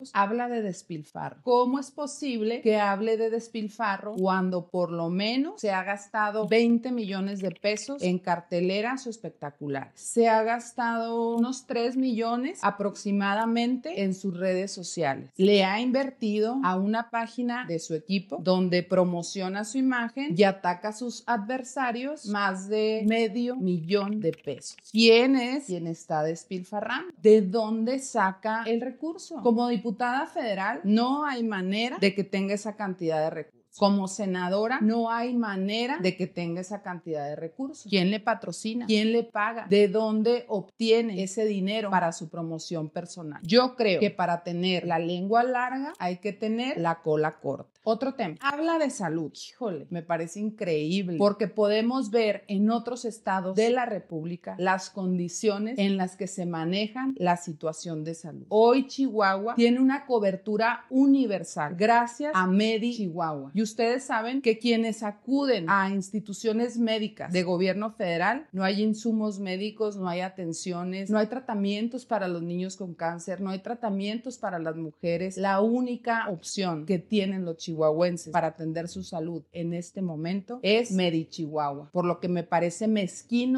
pesos, habla de despilfarro. ¿Cómo es posible que hable de despilfarro cuando por lo menos se ha gastado 20 millones de pesos en carteleras o espectaculares? Se ha gastado unos 3 millones aproximadamente en sus redes sociales. Le ha invertido a una página de su equipo donde promociona su imagen y ataca a sus adversarios más de medio millón de pesos. ¿Quién es quien está despilfarrando? ¿De dónde saca el recurso? Como diputada federal, no hay manera de que tenga esa cantidad de recursos. Como senadora, no hay manera de que tenga esa cantidad de recursos. ¿Quién le patrocina? ¿Quién le paga? ¿De dónde obtiene ese dinero para su promoción personal? Yo creo que para tener la lengua larga hay que tener la cola corta. Otro tema, habla de salud. Híjole, me parece increíble porque podemos ver en otros estados de la República las condiciones en las que se manejan la situación de salud. Hoy Chihuahua tiene una cobertura universal gracias a Medi Chihuahua. Y ustedes saben que quienes acuden a instituciones médicas de gobierno federal, no hay insumos médicos, no hay atenciones, no hay tratamientos para los niños con cáncer, no hay tratamientos para las mujeres. La única opción que tienen los chihuahuenses para atender su salud en este momento es Medi Chihuahua, por lo que me parece mezquino